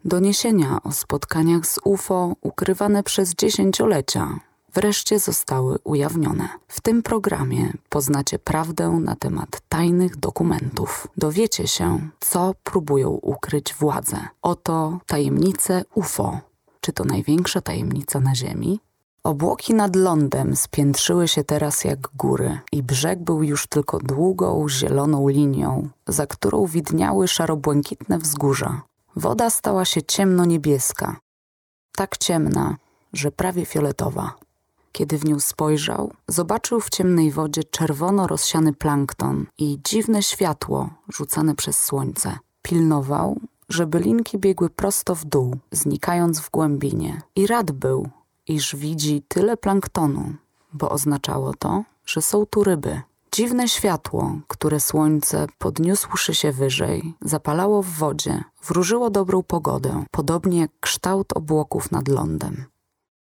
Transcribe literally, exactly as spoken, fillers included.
Doniesienia o spotkaniach z U F O ukrywane przez dziesięciolecia wreszcie zostały ujawnione. W tym programie poznacie prawdę na temat tajnych dokumentów. Dowiecie się, co próbują ukryć władze. Oto tajemnice U F O. Czy to największa tajemnica na Ziemi? Obłoki nad lądem spiętrzyły się teraz jak góry i brzeg był już tylko długą, zieloną linią, za którą widniały szarobłękitne wzgórza. Woda stała się ciemno-niebieska. Tak ciemna, że prawie fioletowa. Kiedy w nią spojrzał, zobaczył w ciemnej wodzie czerwono rozsiany plankton i dziwne światło rzucane przez słońce. Pilnował, żeby linki biegły prosto w dół, znikając w głębinie. I rad był, iż widzi tyle planktonu, bo oznaczało to, że są tu ryby. Dziwne światło, które słońce, podniósłszy się wyżej, zapalało w wodzie, wróżyło dobrą pogodę, podobnie jak kształt obłoków nad lądem.